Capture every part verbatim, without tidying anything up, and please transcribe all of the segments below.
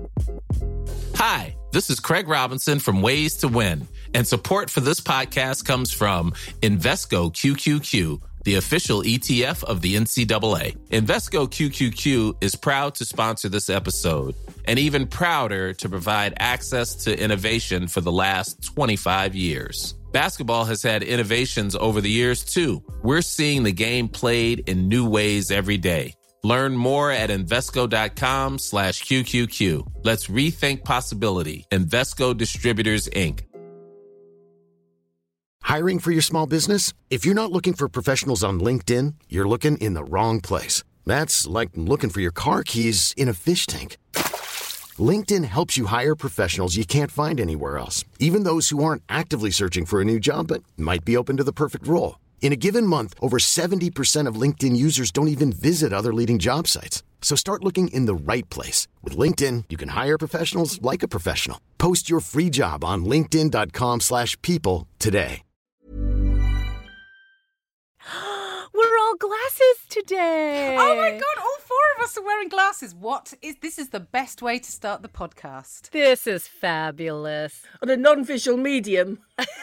Hi, this is Craig Robinson from Ways to Win, and support for this podcast comes from Invesco Q Q Q, the official E T F of the N C double A. Invesco Q Q Q is proud to sponsor this episode, and even prouder to provide access to innovation for the last twenty-five years. Basketball has had innovations over the years, too. We're seeing the game played in new ways every day. Learn more at Invesco.com slash QQQ. Let's rethink possibility. Invesco Distributors, Incorporated. Hiring for your small business? If you're not looking for professionals on LinkedIn, you're looking in the wrong place. That's like looking for your car keys in a fish tank. LinkedIn helps you hire professionals you can't find anywhere else, even those who aren't actively searching for a new job but might be open to the perfect role. In a given month, over seventy percent of LinkedIn users don't even visit other leading job sites. So start looking in the right place. With LinkedIn, you can hire professionals like a professional. Post your free job on linkedin.com slash people today. We're all glasses today. Oh my God, all four of us are wearing glasses. What is this? Is the best way to start the podcast. This is fabulous. On a non-visual medium.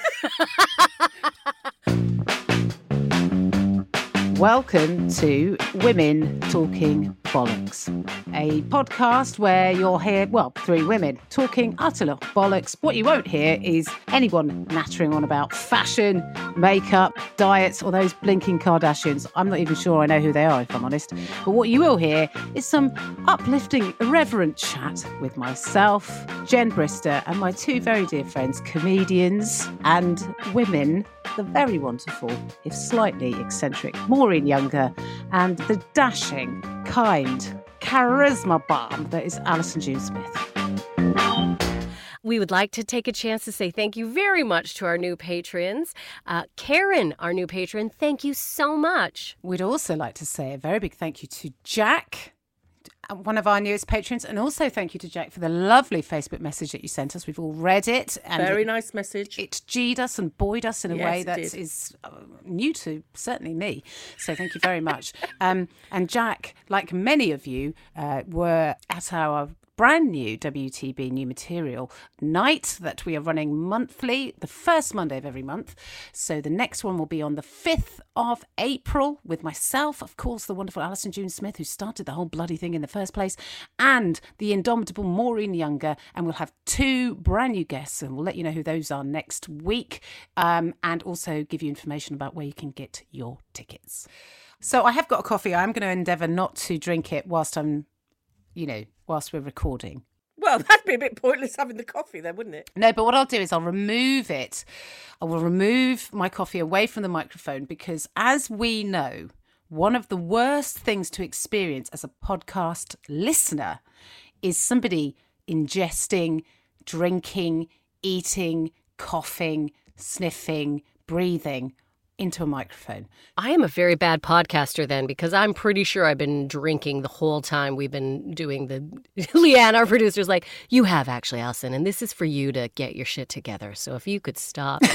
Welcome to Women Talking Bollocks, a podcast where you'll hear, well, three women talking utter bollocks. What you won't hear is anyone nattering on about fashion, makeup, diets, or those blinking Kardashians. I'm not even sure I know who they are, if I'm honest. But what you will hear is some uplifting, irreverent chat with myself, Jen Brister, and my two very dear friends, comedians and women, the very wonderful, if slightly eccentric, Maureen Younger, and the dashing, kind, charisma bomb that is Alison June Smith. We would like to take a chance to say thank you very much to our new patrons. Uh, Karen, our new patron, thank you so much. We'd also like to say a very big thank you to Jack, one of our newest patrons, and also thank you to Jack for the lovely Facebook message that you sent us. We've all read it. And Very it, nice message. It G'd us and buoyed us in a Yes, way it that did. is uh, new to certainly me. So thank you very much. um, and Jack, like many of you, uh, were at our brand new W T B New Material night that we are running monthly, the first Monday of every month. So the next one will be on the fifth of April with myself, of course, the wonderful Alison June Smith, who started the whole bloody thing in the first place, and the indomitable Maureen Younger. And we'll have two brand new guests, and we'll let you know who those are next week, um, and also give you information about where you can get your tickets. So I have got a coffee. I'm going to endeavour not to drink it whilst I'm, you know, whilst we're recording. Well, that'd be a bit pointless having the coffee then, wouldn't it? No, but what I'll do is I'll remove it. I will remove my coffee away from the microphone because, as we know, one of the worst things to experience as a podcast listener is somebody ingesting, drinking, eating, coughing, sniffing, breathing into a microphone. I am a very bad podcaster then, because I'm pretty sure I've been drinking the whole time we've been doing the... Leanne, our producer's like, you have actually, Alison, and this is for you to get your shit together. So if you could stop...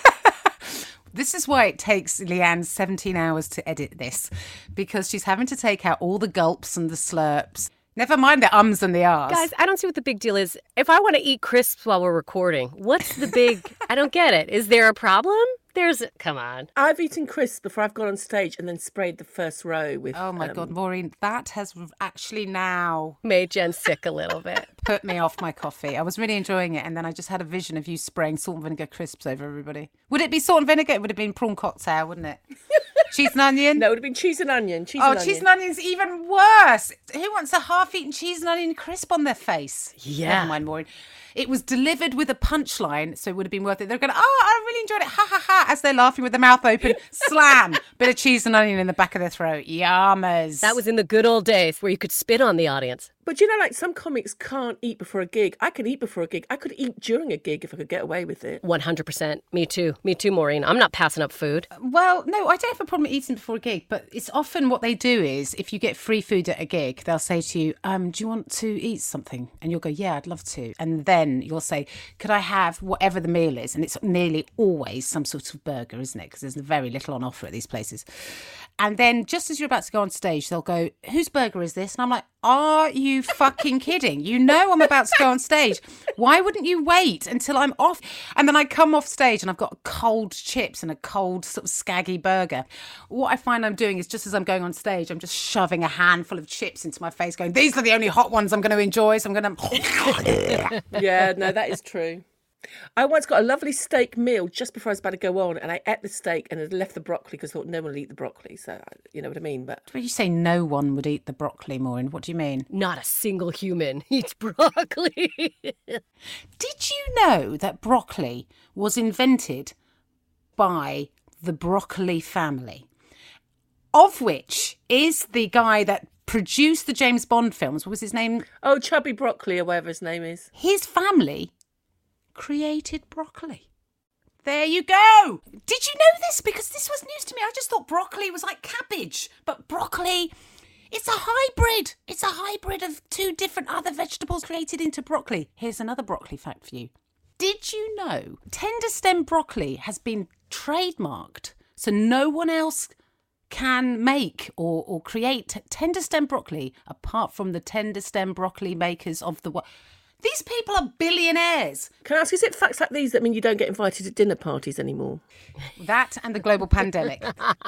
This is why it takes Leanne seventeen hours to edit this, because she's having to take out all the gulps and the slurps. Never mind the ums and the ahs. Guys, I don't see what the big deal is. If I want to eat crisps while we're recording, what's the big... I don't get it. Is there a problem? There's... Come on. I've eaten crisps before I've gone on stage and then sprayed the first row with... Oh, my um, God, Maureen, that has actually now... Made Jen sick a little bit. Put me off my coffee. I was really enjoying it, and then I just had a vision of you spraying salt and vinegar crisps over everybody. Would it be salt and vinegar? It would have been prawn cocktail, wouldn't it? Cheese and onion? No, it would have been cheese and onion. Cheese oh, and cheese onion. and onion's even worse. Who wants a half-eaten cheese and onion crisp on their face? Yeah. Never mind, Maureen. It was delivered with a punchline, so it would have been worth it. They're going, oh, I really enjoyed it, ha, ha, ha, as they're laughing with their mouth open. Slam! Bit of cheese and onion in the back of their throat. Yammers. That was in the good old days where you could spit on the audience. But you know, like some comics can't eat before a gig. I can eat before a gig. I could eat during a gig if I could get away with it. one hundred percent. Me too. Me too, Maureen. I'm not passing up food. Well, no, I don't have a problem eating before a gig, but it's often what they do is if you get free food at a gig, they'll say to you, um, do you want to eat something? And you'll go, yeah, I'd love to. And then you'll say, could I have whatever the meal is? And it's nearly always some sort of burger, isn't it? Because there's very little on offer at these places. And then just as you're about to go on stage, they'll go, whose burger is this? And I'm like, are you fucking kidding? You know I'm about to go on stage. Why wouldn't you wait until I'm off? And then I come off stage and I've got cold chips and a cold sort of scaggy burger. What I find I'm doing is just as I'm going on stage, I'm just shoving a handful of chips into my face going, these are the only hot ones I'm going to enjoy. So I'm going to... Yeah, no, that is true. I once got a lovely steak meal just before I was about to go on, and I ate the steak and had left the broccoli because I thought no one would eat the broccoli. So, you know what I mean? But when you say no one would eat the broccoli, Maureen, what do you mean? Not a single human eats broccoli. Did you know that broccoli was invented by the broccoli family, of which is the guy that produced the James Bond films? What was his name? Oh, Chubby Broccoli or whatever his name is. His family created broccoli. There you go. Did you know this? Because this was news to me. I just thought broccoli was like cabbage, but broccoli, it's a hybrid. It's a hybrid of two different other vegetables created into broccoli. Here's another broccoli fact for you. Did you know tender stem broccoli has been trademarked so no one else can make or, or create tender stem broccoli apart from the tender stem broccoli makers of the world? These people are billionaires. Can I ask, is it facts like these that mean you don't get invited to dinner parties anymore? That and the global pandemic.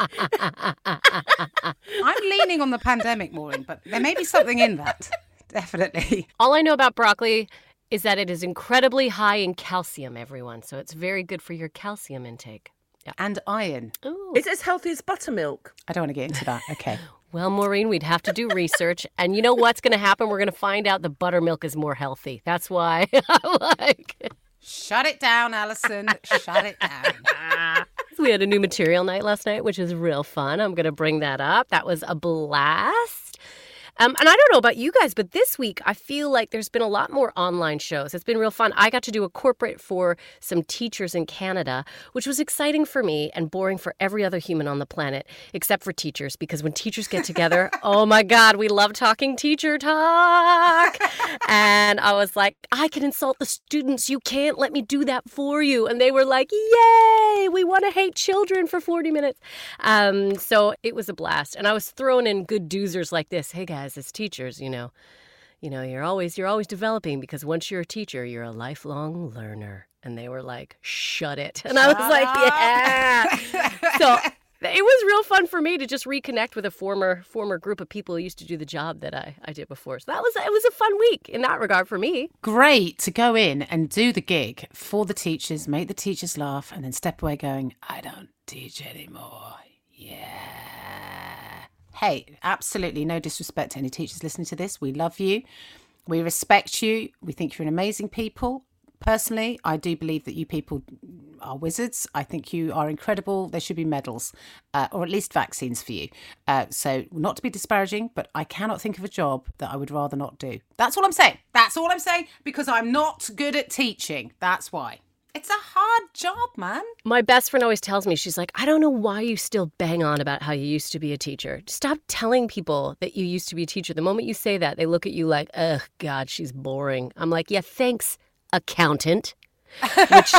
I'm leaning on the pandemic, Maureen, but there may be something in that. Definitely. All I know about broccoli is that it is incredibly high in calcium, everyone. So it's very good for your calcium intake. Yeah. And iron. Ooh. Is it as healthy as buttermilk? I don't want to get into that. Okay. Well, Maureen, we'd have to do research. And you know what's going to happen? We're going to find out the buttermilk is more healthy. That's why I like it. Shut it down, Alison. Shut it down. We had a new material night last night, which was real fun. I'm going to bring that up. That was a blast. Um, and I don't know about you guys, but this week I feel like there's been a lot more online shows. It's been real fun. I got to do a corporate for some teachers in Canada, which was exciting for me and boring for every other human on the planet, except for teachers, because when teachers get together, oh my God, we love talking teacher talk. And I was like, I can insult the students. You can't let me do that for you. And they were like, yay, we want to hate children for forty minutes. Um, so it was a blast. And I was throwing in good doozers like this. Hey, guys. As teachers, you know, you know, you're always you're always developing because once you're a teacher, you're a lifelong learner. And they were like, shut it. And I was like, yeah. So it was real fun for me to just reconnect with a former former group of people who used to do the job that I, I did before. So that was it was a fun week in that regard for me. Great to go in and do the gig for the teachers, make the teachers laugh, and then step away going, I don't teach anymore. Yeah. Hey, absolutely no disrespect to any teachers listening to this. We love you. We respect you. We think you're an amazing people. Personally, I do believe that you people are wizards. I think you are incredible. There should be medals, uh, or at least vaccines for you. Uh, so not to be disparaging, but I cannot think of a job that I would rather not do. That's all I'm saying. That's all I'm saying, because I'm not good at teaching. That's why. It's a hard job, man. My best friend always tells me, she's like, I don't know why you still bang on about how you used to be a teacher. Stop telling people that you used to be a teacher. The moment you say that, they look at you like, ugh, God, she's boring. I'm like, yeah, thanks, accountant, which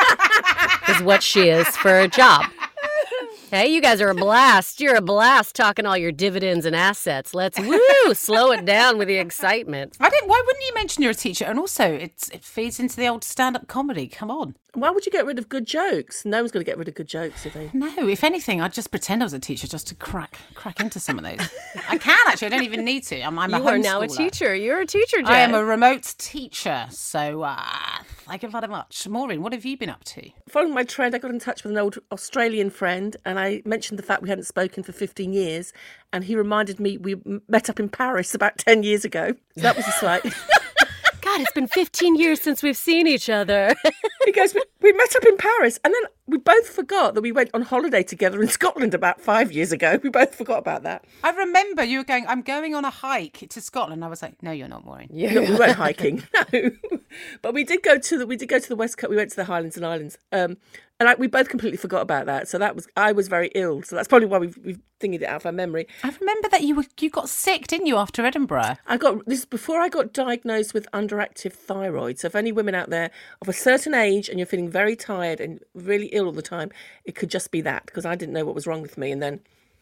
is what she is for a job. Hey, you guys are a blast. You're a blast talking all your dividends and assets. Let's, woo, slow it down with the excitement. I didn't. Why wouldn't you mention you're a teacher? And also, it's, it feeds into the old stand-up comedy. Come on. Why would you get rid of good jokes? No one's going to get rid of good jokes, if they... No, if anything, I'd just pretend I was a teacher just to crack crack into some of those. I can, actually. I don't even need to. I'm, I'm a You are now a homeschooler. teacher. You're a teacher, Jen. I am a remote teacher, so uh, thank you very much. Maureen, what have you been up to? Following my trend, I got in touch with an old Australian friend, and I mentioned the fact we hadn't spoken for fifteen years, and he reminded me we met up in Paris about ten years ago. So that was a slight... God, it's been fifteen years since we've seen each other. He goes, we, we met up in Paris, and then we both forgot that we went on holiday together in Scotland about five years ago. We both forgot about that. I remember you were going, I'm going on a hike to Scotland. I was like, no, you're not, Maureen. Yeah, no, we weren't hiking, no. But we did go to the we did go to the West Coast. We went to the Highlands and Islands, um, and I, we both completely forgot about that. So that was I was very ill. So that's probably why we've we've thingied it out of our memory. I remember that you were you got sick, didn't you, after Edinburgh? I got this before I got diagnosed with underactive thyroid. So if any women out there of a certain age and you're feeling very tired and really ill all the time, it could just be that, because I didn't know what was wrong with me. And then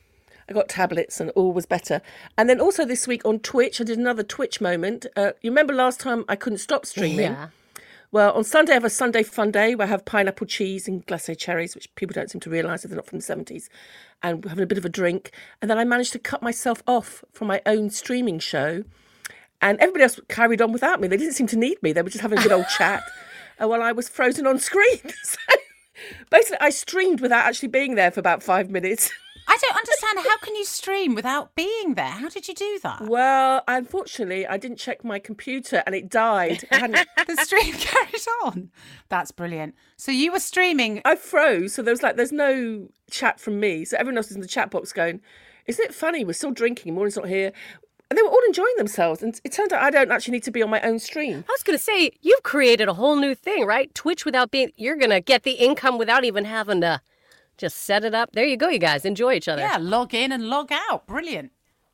I got tablets and all was better. And then also this week on Twitch, I did another Twitch moment. Uh, you remember last time I couldn't stop streaming? Yeah. Well, on Sunday, I have a Sunday fun day where I have pineapple cheese and glacé cherries, which people don't seem to realise if they're not from the seventies, and we're having a bit of a drink. And then I managed to cut myself off from my own streaming show. And everybody else carried on without me. They didn't seem to need me. They were just having a good old chat uh, while I was frozen on screen. So basically, I streamed without actually being there for about five minutes. I don't understand. How can you stream without being there? How did you do that? Well, unfortunately, I didn't check my computer and it died. I hadn't... The stream carried on. That's brilliant. So you were streaming. I froze, so there was like, there's no chat from me. So everyone else is in the chat box going, isn't it funny? We're still drinking. Maureen's not here. And they were all enjoying themselves. And it turned out I don't actually need to be on my own stream. I was going to say, you've created a whole new thing, right? Twitch without being, you're going to get the income without even having to just set it up. There you go, you guys. Enjoy each other. Yeah, log in and log out. Brilliant.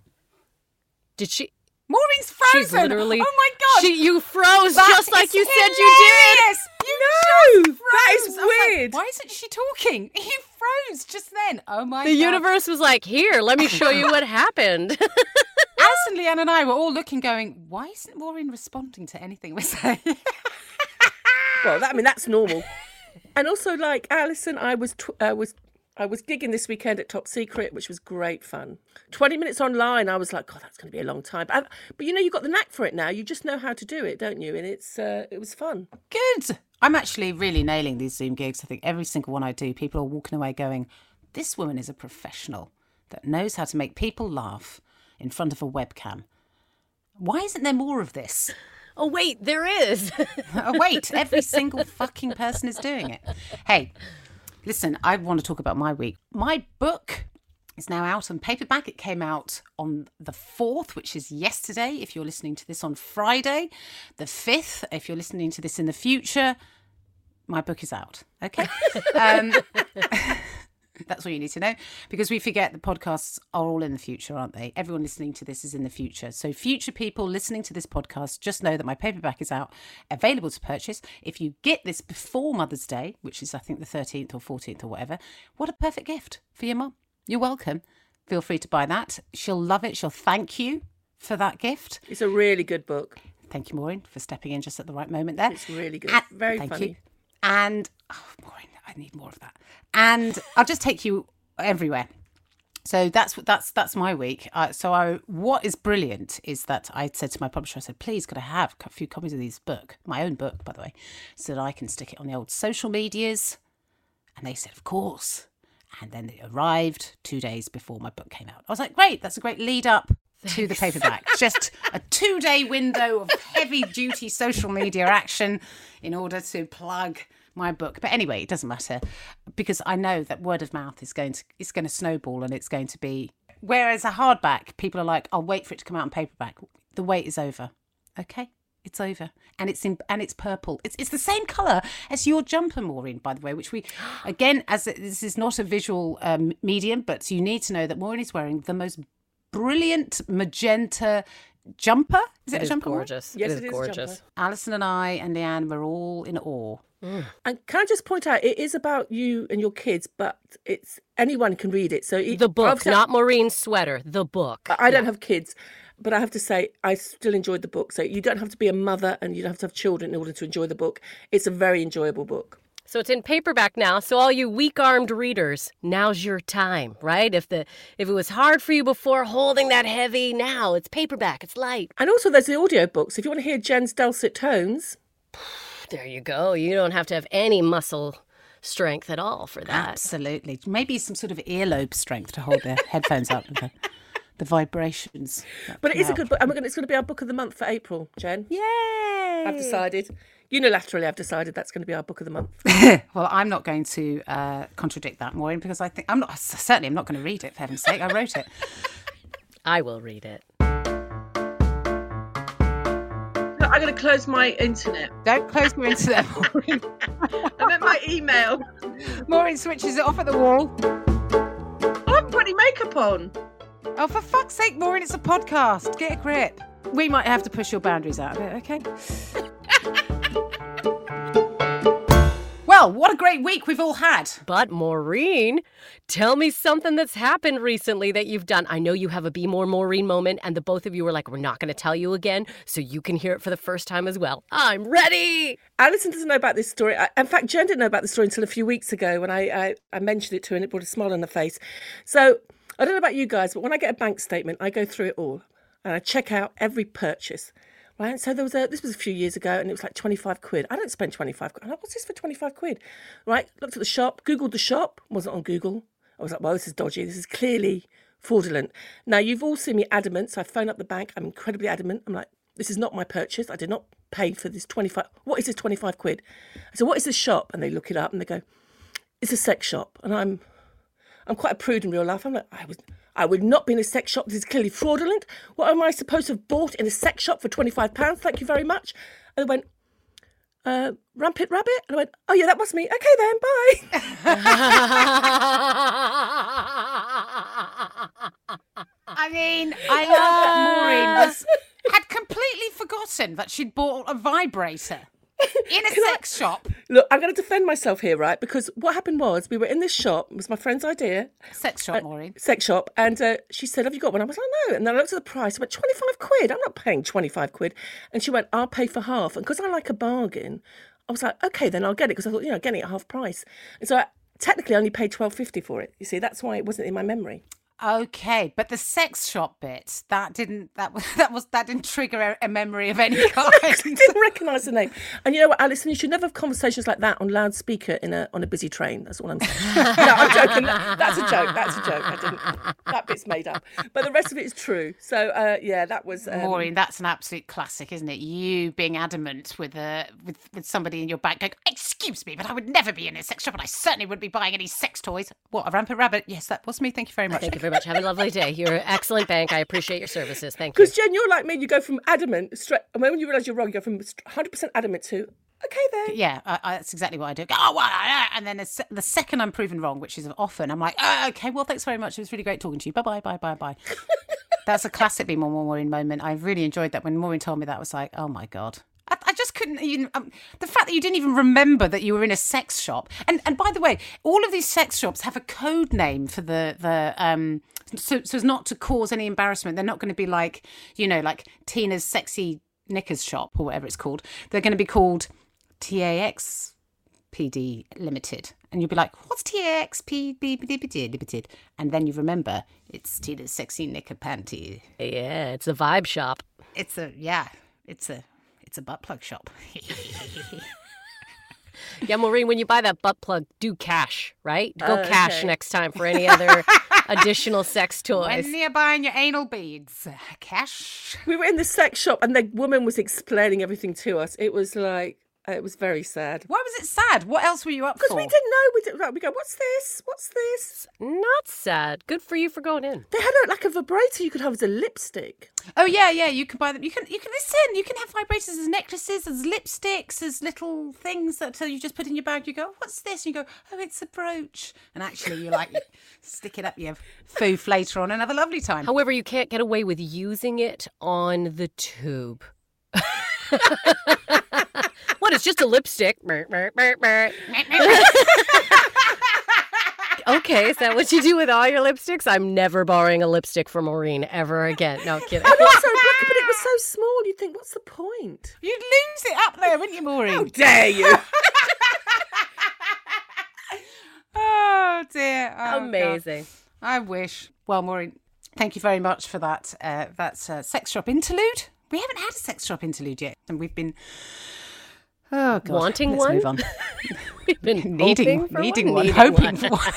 Did she? Maureen's frozen. She's literally. Oh my God. She, you froze That just like is you said hilarious. you did. You No, just that is froze. I was like, weird. why isn't she talking? You froze just then. Oh my The God. universe was like, here, let me show you what happened. Alison, Leanne and I were all looking going, why isn't Maureen responding to anything we're saying? Well, that, I mean, that's normal. And also, like, Alison, I was tw- uh, was I was gigging this weekend at Top Secret, which was great fun. twenty minutes online, I was like, God, that's going to be a long time. But, I, but you know, you've got the knack for it now. You just know how to do it, don't you? And it's uh, it was fun. Good. I'm actually really nailing these Zoom gigs. I think every single one I do, people are walking away going, this woman is a professional that knows how to make people laugh in front of a webcam. Why isn't there more of this? Oh, wait, there is. Oh, wait, every single fucking person is doing it. Hey, listen, I want to talk about my week. My book is now out on paperback. It came out on the fourth, which is yesterday, if you're listening to this on Friday. The fifth, if you're listening to this in the future, my book is out. Okay? um, that's all you need to know, because we forget the podcasts are all in the future, aren't they? Everyone listening to this is in the future. So future people listening to this podcast, just know that my paperback is out, available to purchase. If you get this before Mother's Day, which is I think the thirteenth or fourteenth or whatever, what a perfect gift for your mum. You're welcome. Feel free to buy that. She'll love it. She'll thank you for that gift. It's a really good book. Thank you, Maureen, for stepping in just at the right moment there. It's really good. And, Very thank funny. you. And, oh, Maureen, I need more of that. And I'll just take you everywhere. So that's that's that's my week. Uh, so I, what is brilliant is that I said to my publisher, I said, please, could I have a few copies of this book, my own book, by the way, so that I can stick it on the old social medias. And they said, of course. And then it arrived two days before my book came out. I was like, great, that's a great lead up to the paperback. Just a two-day window of heavy-duty social media action in order to plug my book. But anyway, it doesn't matter, because I know that word of mouth is going to it's going to snowball, and it's going to be. Whereas a hardback, people are like, I'll wait for it to come out in paperback. The wait is over. Okay, it's over, and it's in and it's purple. It's it's the same colour as your jumper, Maureen, by the way. Which we, again, as it, this is not a visual um, medium, but you need to know that Maureen is wearing the most brilliant magenta jumper. Is it, It a is jumper? Maureen? gorgeous. Yes, it is it is a gorgeous. jumper. Alison and I and Leanne were all in awe. And can I just point out, it is about you and your kids, but it's anyone can read it. So it, The book, obviously, not Maureen's sweater. The book. I I don't have kids, but I have to say I still enjoyed the book. So you don't have to be a mother and you don't have to have children in order to enjoy the book. It's a very enjoyable book. So it's in paperback now. So all you weak-armed readers, now's your time, right? If the if it was hard for you before holding that heavy, now it's paperback. It's light. And also there's the audio books. If you want to hear Jen's dulcet tones, There you go. You don't have to have any muscle strength at all for that. Absolutely. Maybe some sort of earlobe strength to hold the headphones up with the, the vibrations. that but it come is a out. good book. And we're gonna, it's going to be our book of the month for April, Jen. Yay! I've decided. Unilaterally, I've decided that's going to be our book of the month. Well, I'm not going to uh, contradict that, Maureen, because I think I'm not. Certainly, I'm not going to read it. For heaven's sake, I wrote it. I will read it. I'm going to close my internet. Don't close your internet, Maureen. I meant my email. Maureen switches it off at the wall. I haven't put any makeup on. Oh, for fuck's sake, Maureen! It's a podcast. Get a grip. We might have to push your boundaries out a bit, okay? Well, Well, what a great week we've all had. But Maureen, tell me something that's happened recently that you've done. I know you have a Be More Maureen moment, and the both of you were like, we're not going to tell you again, so you can hear it for the first time as well. I'm ready. Alison doesn't know about this story. I, in fact, Jen didn't know about the story until a few weeks ago when I, I, I mentioned it to her and it brought a smile on her face. So I don't know about you guys, but when I get a bank statement, I go through it all and I check out every purchase. Right, so there was a, this was a few years ago and it was like twenty-five quid. I don't spend twenty-five quid. I'm like, what's this for twenty-five quid? Right, looked at the shop, Googled the shop, wasn't on Google. I was like, well, this is dodgy. This is clearly fraudulent. Now, you've all seen me adamant, so I phone up the bank. I'm incredibly adamant. I'm like, this is not my purchase. I did not pay for this twenty-five. What is this twenty-five quid? I said, what is this shop? And they look it up and they go, it's a sex shop. And I'm I'm quite a prude in real life. I'm like, I was... I would not be in a sex shop. This is clearly fraudulent. What am I supposed to have bought in a sex shop for twenty-five pounds? Thank you very much. And they went, uh, Rampant Rabbit? And I went, oh, yeah, that was me. Okay, then, bye. I mean, I love that Maureen was, had completely forgotten that she'd bought a vibrator in a sex I, shop. Look, I'm going to defend myself here, right? Because what happened was we were in this shop. It was my friend's idea. Sex shop, uh, Maureen. Sex shop. And uh, she said, have you got one? I was like, no. And then I looked at the price. I went, twenty-five quid. I'm not paying twenty-five quid. And she went, I'll pay for half. And because I like a bargain, I was like, okay, then I'll get it. Because I thought, you know, getting it at half price. And so I technically only paid twelve fifty for it. You see, that's why it wasn't in my memory. Okay, but the sex shop bit, that didn't that was that was that didn't trigger a, a memory of any kind. I didn't recognise the name. And you know what, Alison, you should never have conversations like that on loudspeaker in a on a busy train. That's all I'm saying. No, I'm joking. That's a joke. That's a joke. I didn't. That bit's made up. But the rest of it is true. So uh, yeah, that was um... Maureen. That's an absolute classic, isn't it? You being adamant with a with with somebody in your back going, excuse me, but I would never be in a sex shop, and I certainly wouldn't be buying any sex toys. What, a rampant rabbit? Yes, that was me. Thank you very much. Thank you very much. Have a lovely day. You're an excellent bank. I appreciate your services. Thank you. Because Jen, you're like me. You go from adamant straight, and when you realise you're wrong, you go from one hundred percent adamant to okay then. Yeah, I, I, that's exactly what I do. Oh, well, and then the, the second I'm proven wrong, which is often, I'm like, oh, okay, well, thanks very much. It was really great talking to you. Bye bye, bye bye, bye. That's a classic Be More Maureen moment. I really enjoyed that when Maureen told me that. I was like, oh my god. I, I just couldn't even... Um, the fact that you didn't even remember that you were in a sex shop. And and by the way, all of these sex shops have a code name for the... the um so, so as not to cause any embarrassment. They're not going to be like, you know, like Tina's Sexy Knickers shop or whatever it's called. They're going to be called T A X P D Limited. And you'll be like, what's T A X P D Limited? And then you remember it's Tina's Sexy Knicker Panty. Yeah, it's a vibe shop. It's a, yeah, it's a... It's a butt plug shop. Yeah, Maureen, when you buy that butt plug, do cash, right? Go Oh, cash okay. next time for any other additional sex toys. When you're buying your anal beads, cash. We were in the sex shop, and the woman was explaining everything to us. It was like it was very sad. Why was it sad? What else were you up Because for? we didn't know. We didn't. Right, we go, what's this? What's this? Not sad. Good for you for going in. They had a, like a vibrator you could have as a lipstick. Oh yeah, yeah. You can buy them. You can. You can listen. You can have vibrators as necklaces, as lipsticks, as little things that uh, you just put in your bag. You go, what's this? And you go, oh, it's a brooch. And actually, you like stick it up your foof later on and have a lovely time. However, you can't get away with using it on the tube. What? It's just a lipstick. Okay, is that what you do with all your lipsticks? I'm never borrowing a lipstick from Maureen ever again. No kidding. And also, look, but it was so small. You'd think, what's the point? You'd lose it up there, wouldn't you, Maureen? How dare you? Oh dear! Oh, Amazing. God. I wish. Well, Maureen, thank you very much for that. Uh, that uh, sex shop interlude. We haven't had a sex shop interlude yet, and we've been. Oh God! Wanting Let's one? move on. We've been needing, hoping for needing one, one, needing hoping one. for one.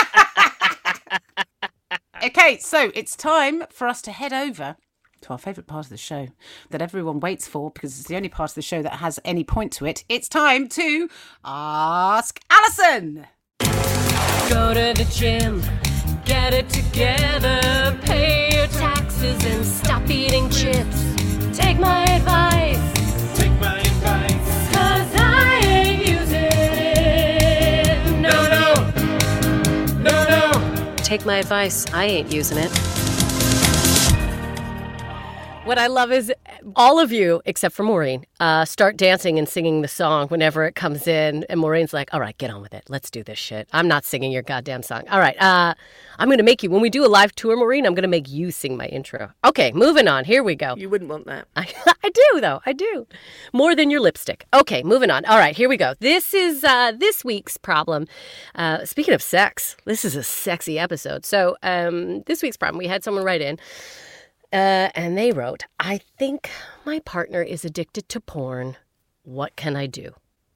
Okay, so it's time for us to head over to our favourite part of the show that everyone waits for because it's the only part of the show that has any point to it. It's time to ask Alison. Go to the gym, get it together, pay your taxes and stop eating chips. Take my advice, Take my advice. cause I ain't using it. No, No, no, no, no. Take my advice, I ain't using it. What I love is all of you, except for Maureen, uh, start dancing and singing the song whenever it comes in. And Maureen's like, all right, get on with it. Let's do this shit. I'm not singing your goddamn song. All right. Uh, I'm going to make you, when we do a live tour, Maureen, I'm going to make you sing my intro. Okay, moving on. Here we go. You wouldn't want that. I, I do, though. I do. More than your lipstick. Okay, moving on. All right, here we go. This is uh, this week's problem. Uh, speaking of sex, this is a sexy episode. So um, this week's problem, we had someone write in. Uh, and they wrote, I think my partner is addicted to porn. What can I do?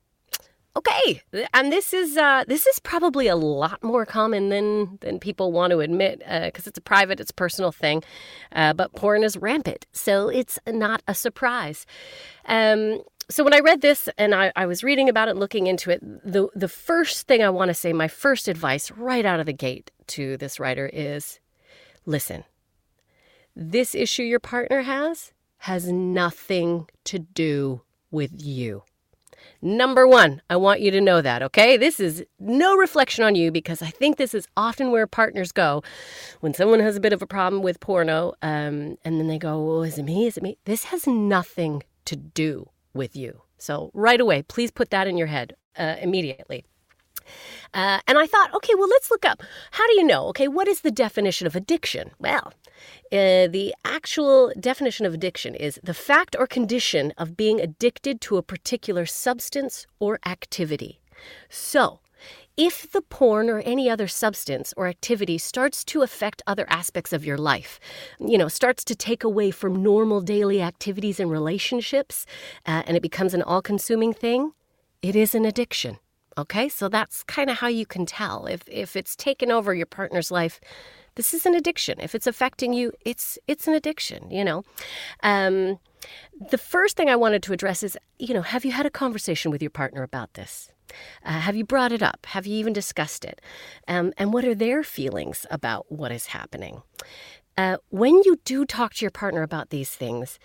Okay, and this is uh, this is probably a lot more common than than people want to admit because uh, it's a private, it's a personal thing. Uh, but porn is rampant, so it's not a surprise. Um, so when I read this and I, I was reading about it, looking into it, the the first thing I want to say, my first advice right out of the gate to this writer is, listen. This issue your partner has has nothing to do with you. Number one, I want you to know that, okay? This is no reflection on you because I think this is often where partners go when someone has a bit of a problem with porno um, and then they go, well, is it me? Is it me? This has nothing to do with you. So right away, please put that in your head uh, immediately. Uh, and I thought, okay, well, let's look up. How do you know? Okay, what is the definition of addiction? Well, uh, the actual definition of addiction is the fact or condition of being addicted to a particular substance or activity. So, if the porn or any other substance or activity starts to affect other aspects of your life, you know, starts to take away from normal daily activities and relationships, uh, and it becomes an all-consuming thing, it is an addiction. Okay, so that's kind of how you can tell. If if it's taken over your partner's life, this is an addiction. If it's affecting you, it's it's an addiction, you know. Um, the first thing I wanted to address is, you know, have you had a conversation with your partner about this? Uh, have you brought it up? Have you even discussed it? Um, and what are their feelings about what is happening? Uh, when you do talk to your partner about these things,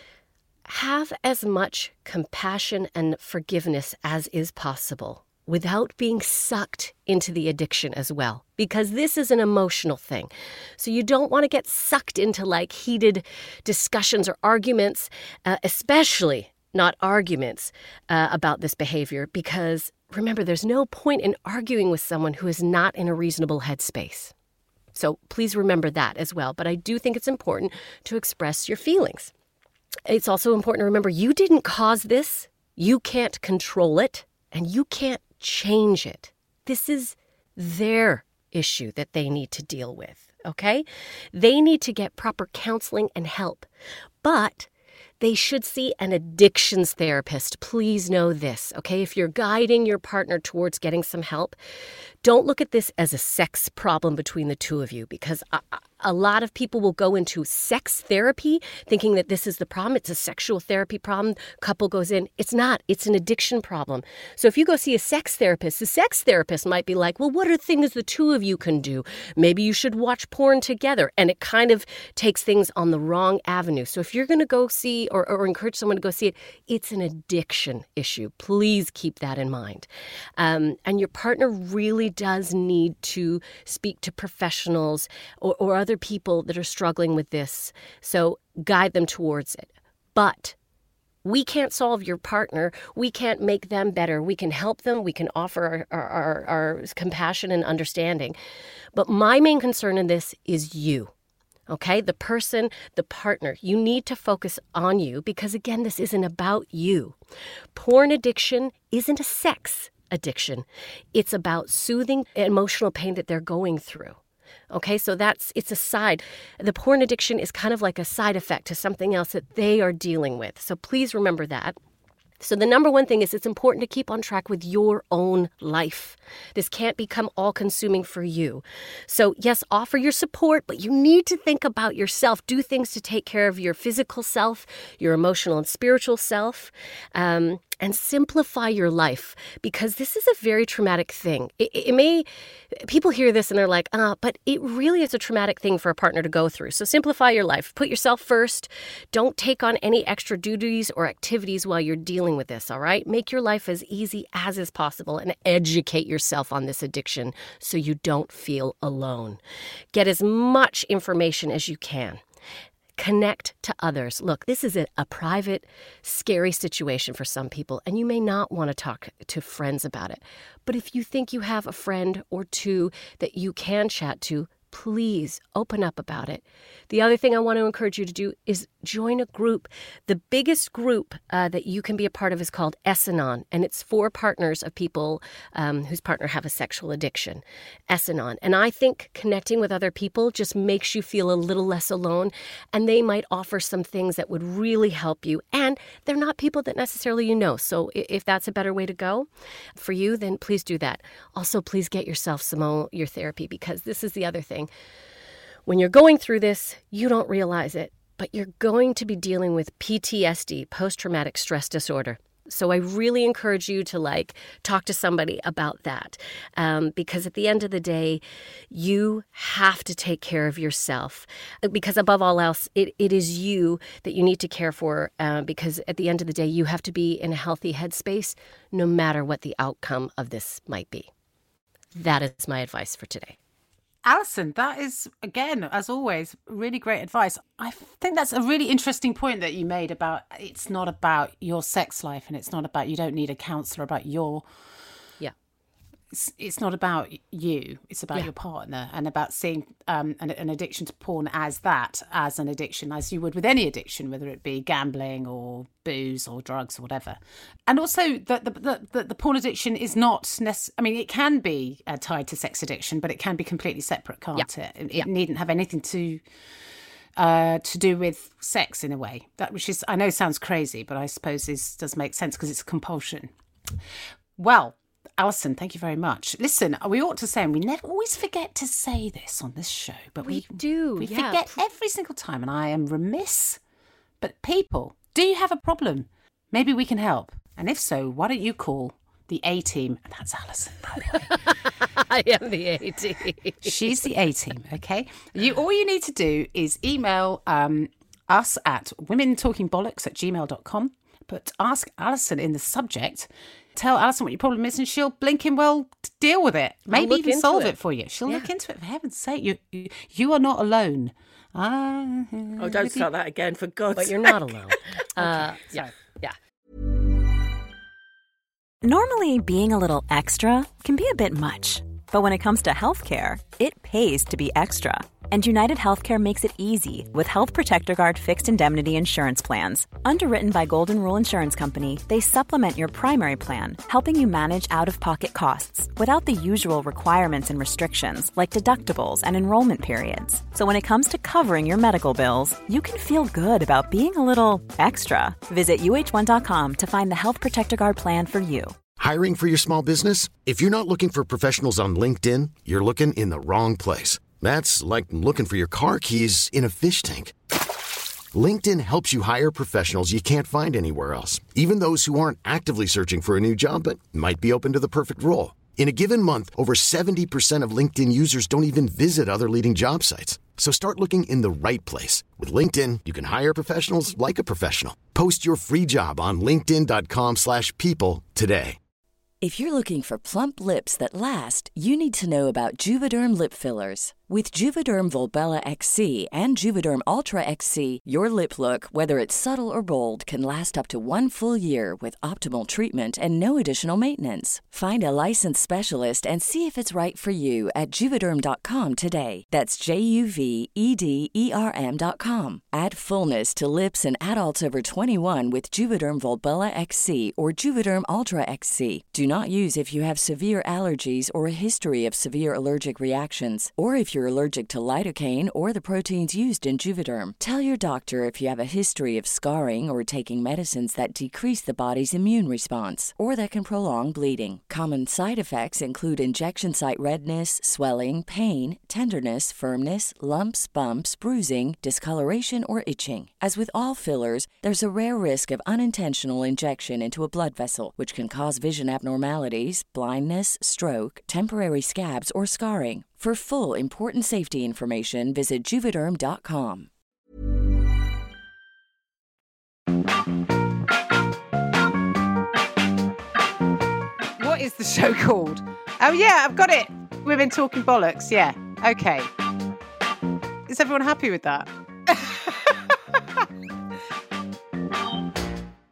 have as much compassion and forgiveness as is possible, without being sucked into the addiction as well, because this is an emotional thing. So you don't want to get sucked into like heated discussions or arguments, uh, especially not arguments uh, about this behavior, because remember, there's no point in arguing with someone who is not in a reasonable headspace. So please remember that as well. But I do think it's important to express your feelings. It's also important to remember you didn't cause this, you can't control it, and you can't change it. This is their issue that they need to deal with, okay? They need to get proper counseling and help, but they should see an addictions therapist. Please know this, okay? If you're guiding your partner towards getting some help, don't look at this as a sex problem between the two of you, because a, a lot of people will go into sex therapy thinking that this is the problem. It's a sexual therapy problem. Couple goes in. It's not. It's an addiction problem. So if you go see a sex therapist, the sex therapist might be like, well, what are things the two of you can do? Maybe you should watch porn together. And it kind of takes things on the wrong avenue. So if you're going to go see or, or encourage someone to go see it, it's an addiction issue. Please keep that in mind. Um, and your partner really does need to speak to professionals or, or other people that are struggling with this. So guide them towards it. But we can't solve your partner. We can't make them better. We can help them. We can offer our, our, our, our compassion and understanding. But my main concern in this is you. Okay, the person, the partner, you need to focus on you because, again, this isn't about you. Porn addiction isn't a sex addiction. It's about soothing emotional pain that they're going through. Okay, so that's, it's a side. The porn addiction is kind of like a side effect to something else that they are dealing with. So please remember that. So the number one thing is it's important to keep on track with your own life. This can't become all-consuming for you. So yes, offer your support, but you need to think about yourself. Do things to take care of your physical self, your emotional and spiritual self, um, and simplify your life, because this is a very traumatic thing. It, it may, people hear this and they're like, ah, but it really is a traumatic thing for a partner to go through. So simplify your life. Put yourself first. Don't take on any extra duties or activities while you're dealing with this, all right? Make your life as easy as is possible and educate yourself on this addiction so you don't feel alone. Get as much information as you can. Connect to others. Look, this is a, a private, scary situation for some people, and you may not want to talk to friends about it. But if you think you have a friend or two that you can chat to, please open up about it. The other thing I want to encourage you to do is join a group. The biggest group uh, that you can be a part of is called Es-Anon, and it's for partners of people um, whose partner have a sexual addiction. Es-Anon. And I think connecting with other people just makes you feel a little less alone, and they might offer some things that would really help you. And they're not people that necessarily you know. So if that's a better way to go for you, then please do that. Also, please get yourself some of your therapy, because this is the other thing. When you're going through this, you don't realize it, but you're going to be dealing with P T S D, post-traumatic stress disorder. So I really encourage you to like talk to somebody about that, um, because at the end of the day, you have to take care of yourself, because above all else, it, it is you that you need to care for, uh, because at the end of the day, you have to be in a healthy headspace no matter what the outcome of this might be. That is my advice for today. Alison, that is, again, as always, really great advice. I think that's a really interesting point that you made about it's not about your sex life, and it's not about, you don't need a counsellor about your... Yeah. It's, it's not about you. It's about Yeah. your partner, and about seeing um, an, an addiction to porn as that, as an addiction, as you would with any addiction, whether it be gambling or booze or drugs or whatever. And also the the the, the porn addiction is not necess- I mean, it can be uh, tied to sex addiction, but it can be completely separate, can't Yeah. it? It, Yeah. it needn't have anything to uh, to do with sex in a way. That which is, I know, sounds crazy, but I suppose is does make sense because it's a compulsion. Well, Alison, thank you very much. Listen, we ought to say, and we never always forget to say this on this show, but we, We do, We yeah. forget every single time, and I am remiss. But people, do you have a problem? Maybe we can help. And if so, why don't you call the A-Team? And that's Alison, by the way. I am the A-Team. She's the A-Team, okay? You all you need to do is email um, us at women talking bollocks at gmail dot com. But ask Alison in the subject. Tell Alison what your problem is, and she'll blinking well deal with it. Maybe look even into solve it. it for you. She'll Yeah. look into it. For heaven's sake, you you, you are not alone. Ah, Oh, don't start that again, for God's But sake. you're not alone. Uh, yeah. Yeah. Normally, being a little extra can be a bit much. But when it comes to healthcare, it pays to be extra. And United Healthcare makes it easy with Health Protector Guard fixed indemnity insurance plans. Underwritten by Golden Rule Insurance Company, they supplement your primary plan, helping you manage out-of-pocket costs without the usual requirements and restrictions like deductibles and enrollment periods. So when it comes to covering your medical bills, you can feel good about being a little extra. Visit U H one dot com to find the Health Protector Guard plan for you. Hiring for your small business? If you're not looking for professionals on LinkedIn, you're looking in the wrong place. That's like looking for your car keys in a fish tank. LinkedIn helps you hire professionals you can't find anywhere else, even those who aren't actively searching for a new job but might be open to the perfect role. In a given month, over seventy percent of LinkedIn users don't even visit other leading job sites. So start looking in the right place. With LinkedIn, you can hire professionals like a professional. Post your free job on linkedin dot com slash people today. If you're looking for plump lips that last, you need to know about Juvederm lip fillers. With Juvederm Volbella X C and Juvederm Ultra X C, your lip look, whether it's subtle or bold, can last up to one full year with optimal treatment and no additional maintenance. Find a licensed specialist and see if it's right for you at juvederm dot com today. That's J U V E D E R M dot com. Add fullness to lips in adults over twenty-one with Juvederm Volbella X C or Juvederm Ultra X C. Do not use if you have severe allergies or a history of severe allergic reactions, or if you're allergic to lidocaine or the proteins used in Juvederm. Tell your doctor if you have a history of scarring or taking medicines that decrease the body's immune response or that can prolong bleeding. Common side effects include injection site redness, swelling, pain, tenderness, firmness, lumps, bumps, bruising, discoloration, or itching. As with all fillers, there's a rare risk of unintentional injection into a blood vessel, which can cause vision abnormalities, blindness, stroke, temporary scabs, or scarring. For full, important safety information, visit juvederm dot com. What is the show called? Oh, yeah, I've got it. Women Talking Bollocks. Yeah. Okay. Is everyone happy with that?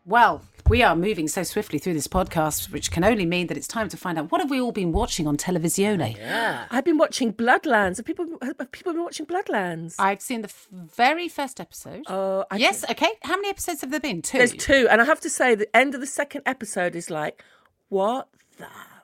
Well, we are moving so swiftly through this podcast, which can only mean that it's time to find out what have we all been watching on Televisione. Yeah. I've been watching Bloodlands. Have people, have people been watching Bloodlands? I've seen the f- very first episode. Oh, I yes, okay. How many episodes have there been? Two? There's two. And I have to say, the end of the second episode is like, what the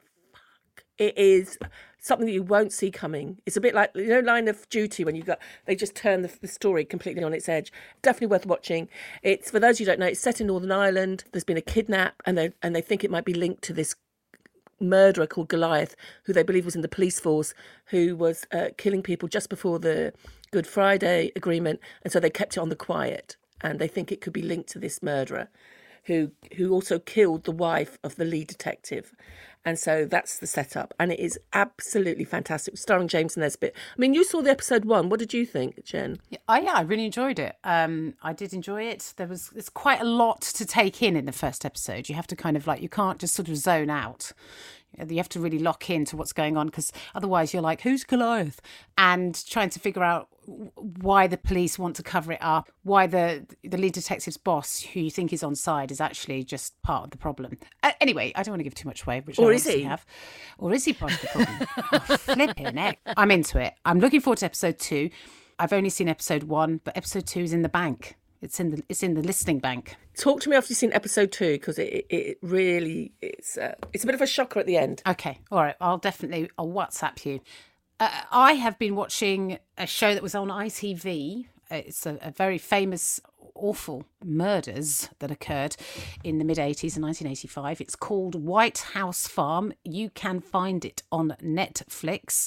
fuck? It is something that you won't see coming. It's a bit like, you know, Line of Duty, when you got they just turn the, the story completely on its edge. Definitely worth watching. It's, for those who don't know, it's set in Northern Ireland. There's been a kidnap, and they and they think it might be linked to this murderer called Goliath, who they believe was in the police force, who was uh, killing people just before the Good Friday Agreement, and so they kept it on the quiet. And they think it could be linked to this murderer, who who also killed the wife of the lead detective. And so that's the setup. And it is absolutely fantastic, starring James Nesbitt. I mean, you saw the episode one. What did you think, Jen? Yeah, oh, yeah, I really enjoyed it. Um, I did enjoy it. There was there's quite a lot to take in in the first episode. You have to kind of like, you can't just sort of zone out. You have to really lock into what's going on, because otherwise you're like, who's Goliath? And trying to figure out why the police want to cover it up, why the the lead detective's boss, who you think is on side, is actually just part of the problem. Uh, anyway, I don't want to give too much away, which or I is he? Have. Or is he part of the problem? Oh, flipping heck. I'm into it. I'm looking forward to episode two. I've only seen episode one, but episode two is in the bank. It's in the it's in the listening bank. Talk to me after you've seen episode two, because it, it it really it's uh, it's a bit of a shocker at the end. Okay, all right. I'll definitely I'll WhatsApp you. Uh, I have been watching a show that was on I T V. It's a, a very famous, awful murders that occurred in the mid eighties in nineteen eighty-five. It's called White House Farm. You can find it on Netflix.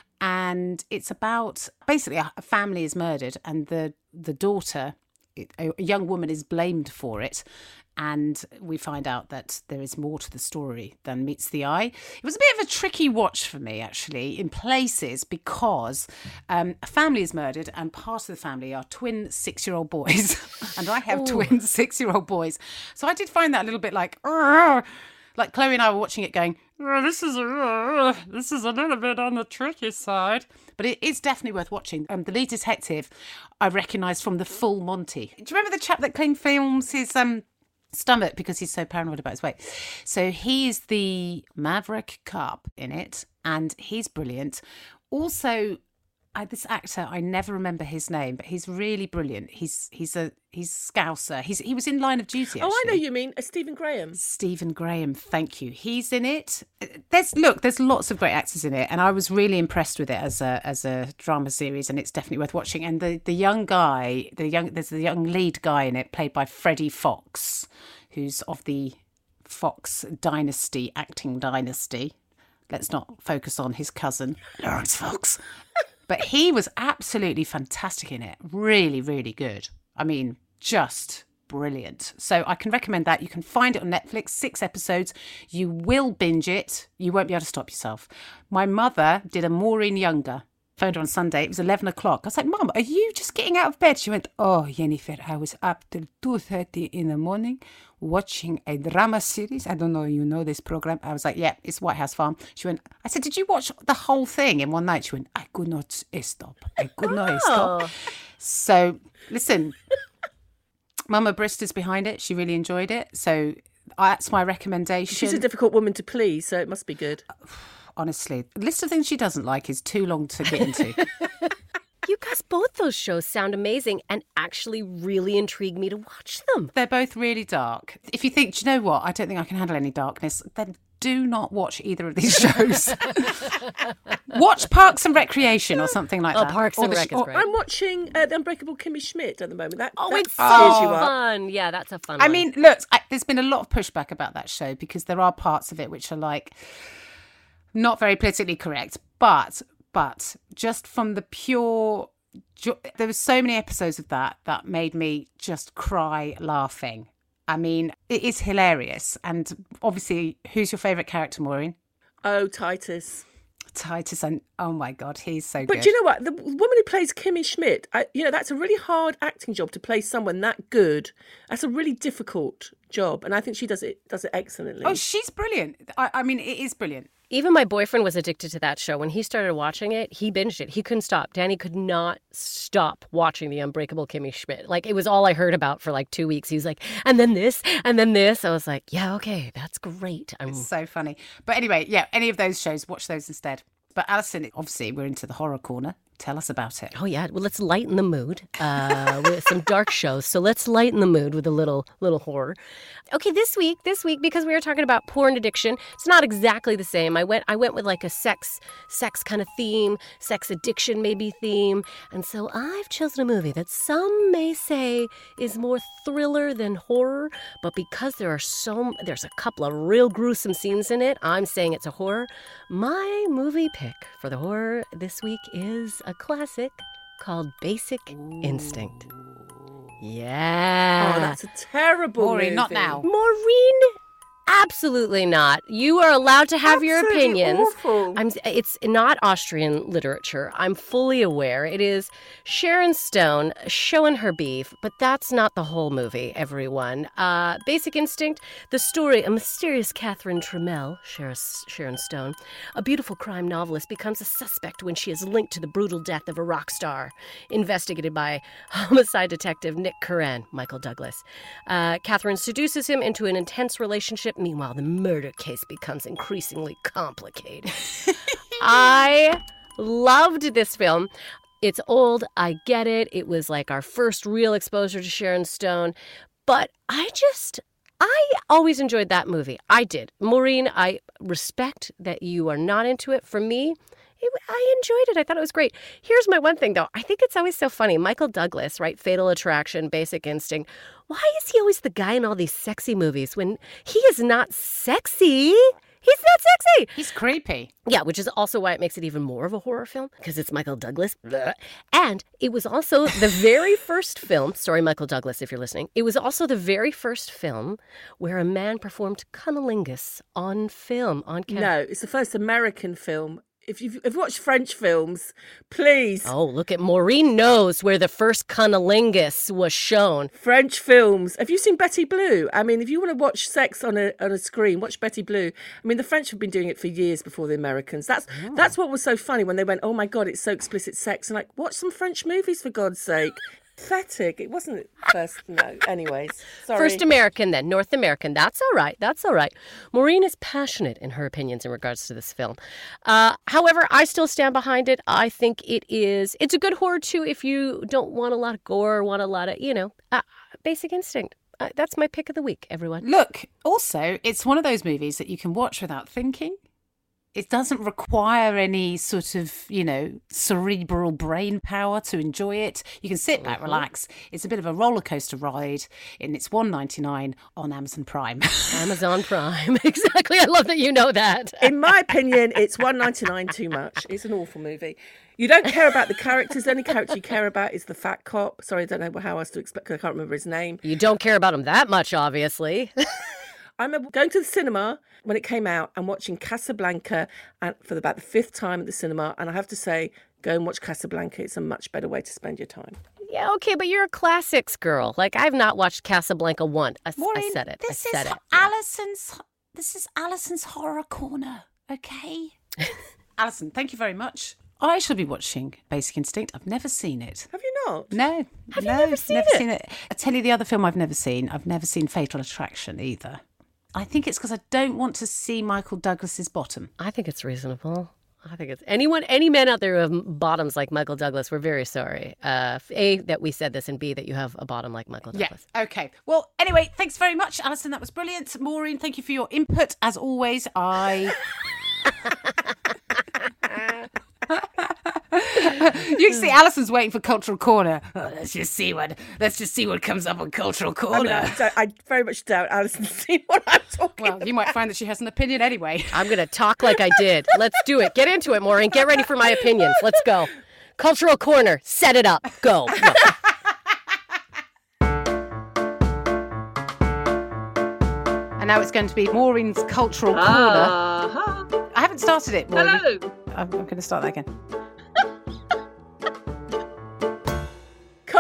And it's about, basically, a family is murdered, and the the daughter, a young woman, is blamed for it. And we find out that there is more to the story than meets the eye. It was a bit of a tricky watch for me, actually, in places, because um, a family is murdered, and part of the family are twin six-year-old boys. And I have Ooh. twin six-year-old boys. So I did find that a little bit like, Argh! Like Chloe and I were watching it going, oh, this is a, this is a little bit on the tricky side. But it is definitely worth watching. Um, the lead detective I recognised from the Full Monty. Do you remember the chap that clean films his um, stomach because he's so paranoid about his weight? So he is the maverick cop in it, and he's brilliant. Also, I, this actor, I never remember his name, but he's really brilliant. He's he's a he's Scouser. He's he was in Line of Duty. Actually. Oh, I know you mean uh, Stephen Graham. Stephen Graham, thank you. He's in it. There's look, there's lots of great actors in it, and I was really impressed with it as a as a drama series, and it's definitely worth watching. And the the young guy, the young there's the young lead guy in it, played by Freddie Fox, who's of the Fox dynasty, acting dynasty. Let's not focus on his cousin, Lawrence Fox. But he was absolutely fantastic in it. Really, really good. I mean, just brilliant. So I can recommend that. You can find it on Netflix, six episodes. You will binge it. You won't be able to stop yourself. My mother did a Maureen Younger. Phoned her on Sunday. It was eleven o'clock. I was like, Mum, are you just getting out of bed? She went, oh, Jennifer, I was up till two thirty in the morning watching a drama series. I don't know, you know this program? I was like, yeah, it's White House Farm. She went, I said, did you watch the whole thing in one night? She went, I could not stop. I could not oh. stop. So, listen, Mama Brister's behind it. She really enjoyed it. So that's my recommendation. She's a difficult woman to please, so it must be good. Honestly, the list of things she doesn't like is too long to get into. You guys, both those shows sound amazing and actually really intrigue me to watch them. They're both really dark. If you think, do you know what, I don't think I can handle any darkness, then do not watch either of these shows. Watch Parks and Recreation or something like oh, that. Oh, Parks and Rec is great. I'm watching uh, The Unbreakable Kimmy Schmidt at the moment. That, oh, that it's so you fun. Yeah, that's a fun I one. mean, look, I, there's been a lot of pushback about that show because there are parts of it which are like not very politically correct, but but just from the pure, there were so many episodes of that that made me just cry laughing. I mean, it is hilarious. And obviously, who's your favourite character, Maureen? Oh, Titus. Titus, and oh my God, he's so but good. But do you know what? The woman who plays Kimmy Schmidt, I, you know, that's a really hard acting job to play someone that good. That's a really difficult job. And I think she does it does it excellently. Oh, she's brilliant. I, I mean, it is brilliant. Even my boyfriend was addicted to that show. When he started watching it, he binged it. He couldn't stop. Danny could not stop watching The Unbreakable Kimmy Schmidt. Like, it was all I heard about for like two weeks. He was like, and then this, and then this. I was like, yeah, okay, that's great. I'm... It's so funny. But anyway, yeah, any of those shows, watch those instead. But Alison, obviously, we're into the horror corner. Tell us about it. Oh, yeah. Well, let's lighten the mood uh, with some dark shows. So let's lighten the mood with a little little horror. Okay, this week, this week, because we were talking about porn addiction, it's not exactly the same. I went I went with like a sex, sex kind of theme, sex addiction maybe theme. And so I've chosen a movie that some may say is more thriller than horror. But because there are so, there's a couple of real gruesome scenes in it, I'm saying it's a horror. My movie pick for the horror this week is a classic called Basic Instinct. Yeah. Oh, that's a terrible Maureen, movie. not now. Maureen, absolutely not. You are allowed to have your Absolutely opinions. awful. I'm, it's not Austrian literature. I'm fully aware. It is Sharon Stone showing her beef, but that's not the whole movie, everyone. Uh, Basic Instinct, the story, a mysterious Catherine Trammell, Sharon Stone, a beautiful crime novelist, becomes a suspect when she is linked to the brutal death of a rock star, investigated by homicide detective Nick Curran, Michael Douglas. Uh, Catherine seduces him into an intense relationship. Meanwhile, the murder case becomes increasingly complicated. I loved this film. It's old. I get it. It was like our first real exposure to Sharon Stone. But I just, I always enjoyed that movie. I did. Maureen, I respect that you are not into it. For me, it, I enjoyed it. I thought it was great. Here's my one thing, though. I think it's always so funny. Michael Douglas, right? Fatal Attraction, Basic Instinct. Why is he always the guy in all these sexy movies when he is not sexy? He's not sexy. He's creepy. Yeah, which is also why it makes it even more of a horror film, because it's Michael Douglas. Blah. And it was also the very first film, sorry, Michael Douglas, if you're listening, it was also the very first film where a man performed cunnilingus on film, on camera. No, it's the first American film. If you've, if you've watched French films, please. Oh, look at Maureen knows where the first cunnilingus was shown. French films. Have you seen Betty Blue? I mean, if you want to watch sex on a on a screen, watch Betty Blue. I mean, the French have been doing it for years before the Americans. That's oh. that's what was so funny when they went, oh my God, it's so explicit sex. And like, watch some French movies for God's sake. Pathetic. It wasn't first, no. Anyways, sorry. First American, then North American. That's all right. That's all right. Maureen is passionate in her opinions in regards to this film. Uh, however, I still stand behind it. I think it is. It's a good horror too if you don't want a lot of gore, want a lot of, you know, uh, Basic Instinct. Uh, that's my pick of the week, everyone. Look, also, it's one of those movies that you can watch without thinking. It doesn't require any sort of, you know, cerebral brain power to enjoy it. You can sit back, relax. It's a bit of a roller coaster ride, and it's one ninety-nine on Amazon Prime. Amazon Prime, exactly. I love that you know that. In my opinion, it's one ninety-nine too much. It's an awful movie. You don't care about the characters. The only character you care about is the fat cop. Sorry, I don't know how else to explain. I can't remember his name. You don't care about him that much, obviously. I remember going to the cinema when it came out and watching Casablanca and for about the fifth time at the cinema. And I have to say, go and watch Casablanca. It's a much better way to spend your time. Yeah, okay, but you're a classics girl. Like, I've not watched Casablanca once. I, Maureen, I said it. This I said is it. Alison's. This is Alison's horror corner. Okay, Alison, thank you very much. I shall be watching Basic Instinct. I've never seen it. Have you not? No. Have no, you never seen never it? seen it? I tell you the other film I've never seen. I've never seen Fatal Attraction either. I think it's because I don't want to see Michael Douglas's bottom. I think it's reasonable. I think it's anyone, any men out there who have bottoms like Michael Douglas, we're very sorry. Uh, A, that we said this, and B, that you have a bottom like Michael Douglas. Yeah, okay. Well, anyway, thanks very much, Alison. That was brilliant. Maureen, thank you for your input. As always, I... You can see Alison's waiting for Cultural Corner. Oh, let's just see what let's just see what comes up on Cultural Corner. I, mean, I, I very much doubt Alison's seen what I'm talking Well, about. you might find that she has an opinion anyway. I'm going to talk like I did. Let's do it. Get into it, Maureen. Get ready for my opinions. Let's go. Cultural Corner. Set it up. Go. Go. And now it's going to be Maureen's Cultural Corner. Uh-huh. I haven't started it, Maureen. Hello. I'm, I'm going to start that again.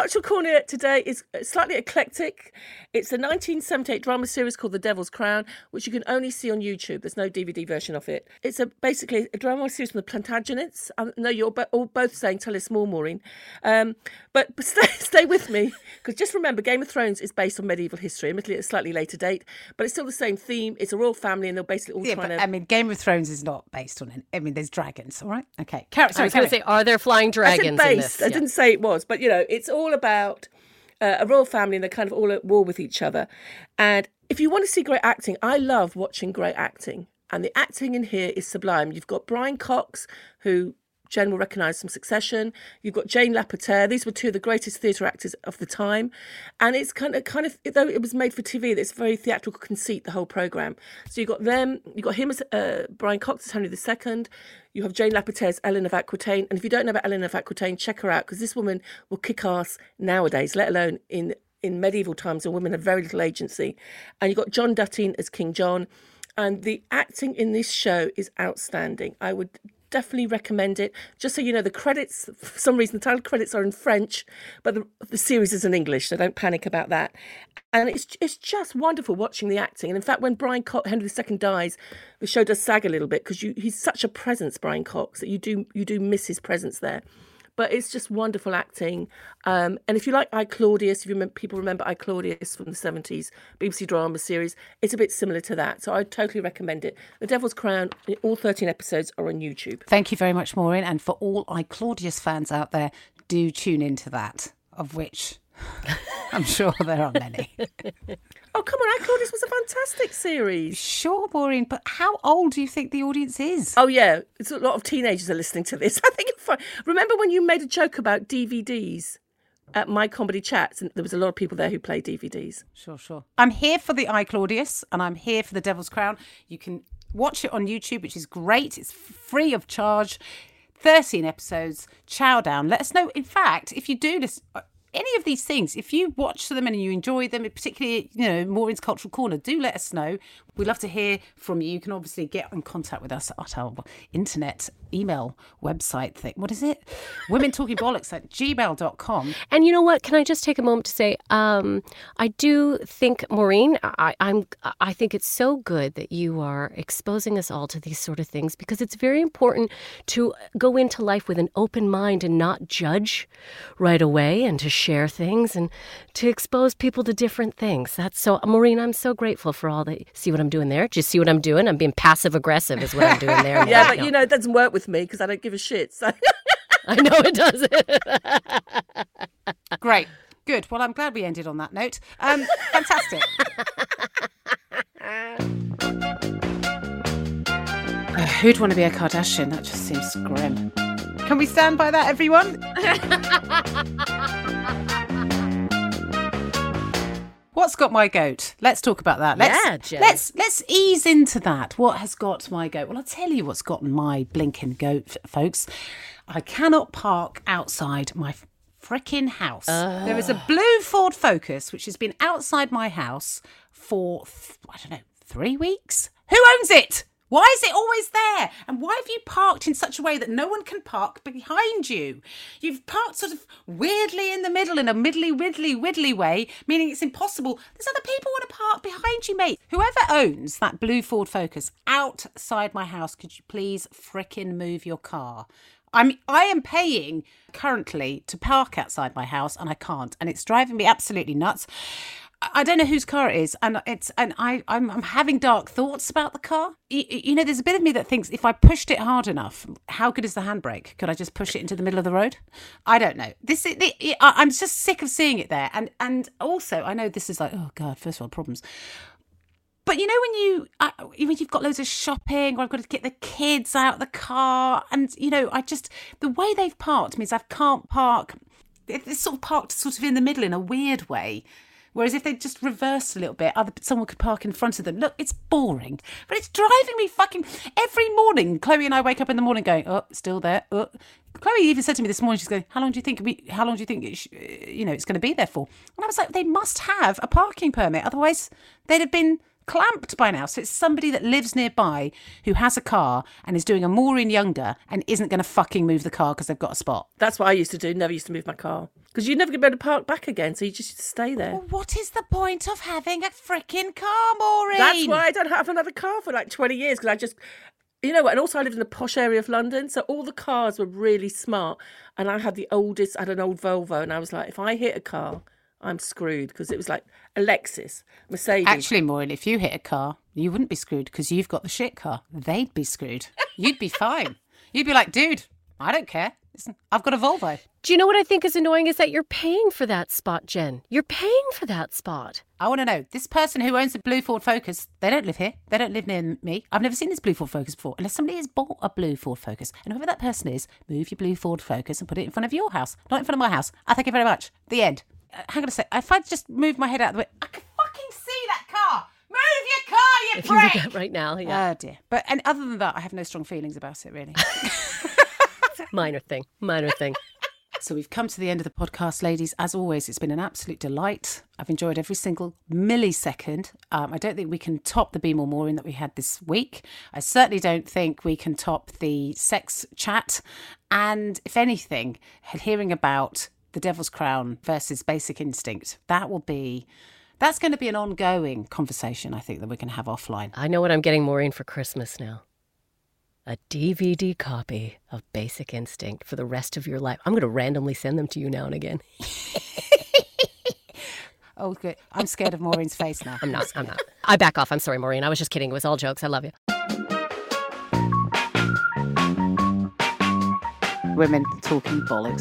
Cultural Corner today is slightly eclectic. It's a nineteen seventy-eight drama series called The Devil's Crown, which you can only see on YouTube. There's no D V D version of it. It's a basically a drama series from the Plantagenets. I know you're bo- all both saying tell us more, Maureen. Um, but, but stay, stay with me, because just remember, Game of Thrones is based on medieval history, admittedly at a slightly later date, but it's still the same theme. It's a royal family, and they're basically all Yeah, trying but to... I mean, Game of Thrones is not based on it. I mean, there's dragons, all right? Okay. Carry, I sorry, was going to carry say, are there flying I dragons said in based. this? I Yeah. didn't say it was, but you know, it's all about uh, a royal family, and they're kind of all at war with each other. And if you want to see great acting, I love watching great acting, and the acting in here is sublime. You've got Brian Cox, who Jen will recognise from Succession. You've got Jane Lapotaire. These were two of the greatest theatre actors of the time. And it's kind of, kind of, though it was made for T V, it's very theatrical conceit, the whole programme. So you've got them, you've got him as uh, Brian Cox as Henry the Second. You have Jane Lapotaire as Ellen of Aquitaine. And if you don't know about Ellen of Aquitaine, check her out, because this woman will kick ass nowadays, let alone in, in medieval times when women have very little agency. And you've got John Dutton as King John. And the acting in this show is outstanding. I would definitely recommend it. Just so you know, the credits, for some reason, the title credits are in French, but the, the series is in English, so don't panic about that. And it's it's just wonderful watching the acting. And in fact, when Brian Cox, Henry the Second dies, the show does sag a little bit, because he's such a presence, Brian Cox, that you do you do miss his presence there. But it's just wonderful acting. Um, and if you like I, Claudius, if you remember, people remember I, Claudius from the seventies, B B C drama series, it's a bit similar to that. So I totally recommend it. The Devil's Crown, all thirteen episodes are on YouTube. Thank you very much, Maureen. And for all I, Claudius fans out there, do tune into that, of which I'm sure there are many. Oh, come on, I, Claudius was a fantastic series. Sure, Maureen, but how old do you think the audience is? Oh, yeah. It's a lot of teenagers are listening to this. I think it's fun. Remember when you made a joke about D V Ds at My Comedy Chats, and there was a lot of people there who play D V Ds. Sure, sure. I'm here for the I, Claudius, and I'm here for the Devil's Crown. You can watch it on YouTube, which is great. It's free of charge. thirteen episodes. Chow down. Let us know. In fact, if you do listen... any of these things, if you watch them and you enjoy them, particularly, you know, Maureen's Cultural Corner, do let us know. We'd love to hear from you. You can obviously get in contact with us at our internet email website thing. What is it? Women Talking Bollocks at gmail dot com. And you know what? Can I just take a moment to say, um, I do think, Maureen, I, I'm, I think it's so good that you are exposing us all to these sort of things, because it's very important to go into life with an open mind and not judge right away, and to share things and to expose people to different things. That's so, Maureen, I'm so grateful for all that. See what I'm doing there? Do you see what I'm doing? I'm being passive aggressive is what I'm doing there. Yeah, now. but you know, it doesn't work with me because I don't give a shit. So I know it doesn't. Great. Good. Well, I'm glad we ended on that note. Um, fantastic. Uh, who'd want to be a Kardashian? That just seems grim. Can we stand by that, everyone? What's got my goat? Let's talk about that. Let's, Yeah, Jen. Let's let's ease into that. What has got my goat? Well, I'll tell you what's got my blinking goat, folks. I cannot park outside my frickin' house. Uh. There is a blue Ford Focus which has been outside my house for, I don't know, three weeks? Who owns it? Why is it always there? And why have you parked in such a way that no one can park behind you? You've parked sort of weirdly in the middle, in a middly, widdly, widdly way, meaning it's impossible. There's other people want to park behind you, mate. Whoever owns that blue Ford Focus outside my house, could you please frickin' move your car? I'm, I am paying currently to park outside my house, and I can't. And it's driving me absolutely nuts. I don't know whose car it is, and it's and I I'm, I'm having dark thoughts about the car. You, you know, there's a bit of me that thinks if I pushed it hard enough, how good is the handbrake? Could I just push it into the middle of the road? I don't know. This is the, I'm just sick of seeing it there, and and also I know this is like, oh god, first world problems. But you know when you uh, when you've got loads of shopping, or I've got to get the kids out of the car, and you know I just the way they've parked means I can't park. It's sort of parked sort of in the middle in a weird way. Whereas if they just reversed a little bit, other someone could park in front of them. Look, it's boring, but it's driving me fucking... Every morning, Chloe and I wake up in the morning going, oh, still there. Oh. Chloe even said to me this morning, she's going, how long do you think we, how long do you think it sh- you know, it's going to be there for? And I was like, they must have a parking permit. Otherwise, they'd have been clamped by now. So it's somebody that lives nearby who has a car and is doing a Maureen Younger and isn't going to fucking move the car because they've got a spot. That's what I used to do. Never used to move my car. Because you're never going to be able to park back again, so you just used to stay there. Well, what is the point of having a freaking car, Maureen? That's why I don't have another car for like twenty years, because I just... You know what? And also I lived in a posh area of London, so all the cars were really smart. And I had the oldest, I had an old Volvo, and I was like, if I hit a car, I'm screwed, because it was like a Lexus, Mercedes. Actually, Maureen, if you hit a car, you wouldn't be screwed because you've got the shit car. They'd be screwed. You'd be fine. You'd be like, dude, I don't care. Listen, I've got a Volvo. Do you know what I think is annoying is that you're paying for that spot, Jen. You're paying for that spot. I want to know, this person who owns a blue Ford Focus, they don't live here. They don't live near me. I've never seen this blue Ford Focus before, unless somebody has bought a blue Ford Focus. And whoever that person is, move your blue Ford Focus and put it in front of your house, not in front of my house. I thank you very much. The end. Uh, hang on a sec. If I just move my head out of the way, I can fucking see that car. Move your car, you If prick! you look at right now, yeah. Oh, dear. But and other than that, I have no strong feelings about it, really. Minor thing, minor thing. So we've come to the end of the podcast, ladies. As always, it's been an absolute delight. I've enjoyed every single millisecond. Um, I don't think we can top the Be More Maureen that we had this week. I certainly don't think we can top the sex chat. And if anything, hearing about The Devil's Crown versus Basic Instinct, that will be... That's going to be an ongoing conversation, I think, that we can have offline. I know what I'm getting Maureen for Christmas now. A D V D copy of Basic Instinct for the rest of your life. I'm going to randomly send them to you now and again. Oh, good. I'm scared of Maureen's face now. I'm not. I'm not. I back off. I'm sorry, Maureen. I was just kidding. It was all jokes. I love you. Women talking bollocks.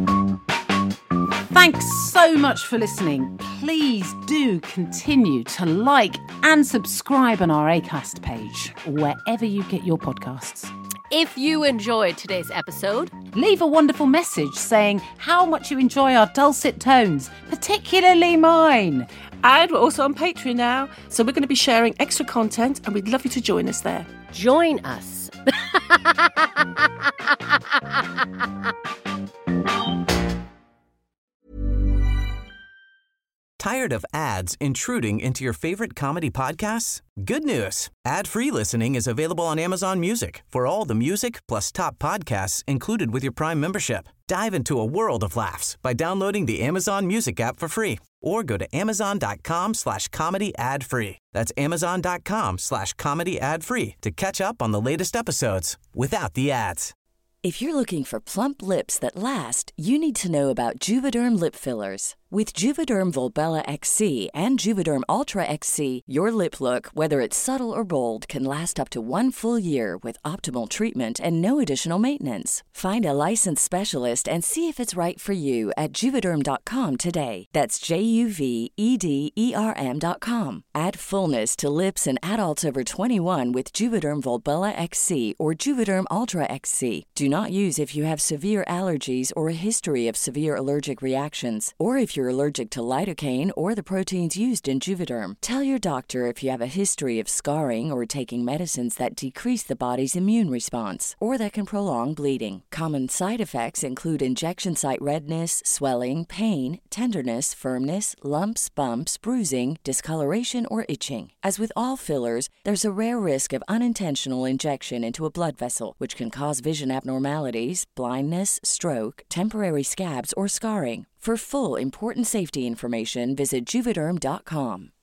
Thanks so much for listening. Please do continue to like and subscribe on our Acast page, wherever you get your podcasts. If you enjoyed today's episode, leave a wonderful message saying how much you enjoy our dulcet tones, particularly mine. And we're also on Patreon now, so we're going to be sharing extra content, and we'd love you to join us there. Join us. Tired of ads intruding into your favorite comedy podcasts? Good news. Ad-free listening is available on Amazon Music for all the music plus top podcasts included with your Prime membership. Dive into a world of laughs by downloading the Amazon Music app for free or go to amazon.com slash comedy ad free. That's amazon.com slash comedy ad free to catch up on the latest episodes without the ads. If you're looking for plump lips that last, you need to know about Juvederm lip fillers. With Juvederm Volbella X C and Juvederm Ultra X C, your lip look, whether it's subtle or bold, can last up to one full year with optimal treatment and no additional maintenance. Find a licensed specialist and see if it's right for you at Juvederm dot com today. That's J U V E D E R M dot com. Add fullness to lips in adults over twenty-one with Juvederm Volbella X C or Juvederm Ultra X C. Do not use if you have severe allergies or a history of severe allergic reactions, or if you're allergic to lidocaine or the proteins used in Juvederm. Tell your doctor if you have a history of scarring or taking medicines that decrease the body's immune response or that can prolong bleeding. Common side effects include injection site redness, swelling, pain, tenderness, firmness, lumps, bumps, bruising, discoloration, or itching. As with all fillers, there's a rare risk of unintentional injection into a blood vessel, which can cause vision abnormalities, blindness, stroke, temporary scabs, or scarring. For full, important safety information, visit Juvederm dot com.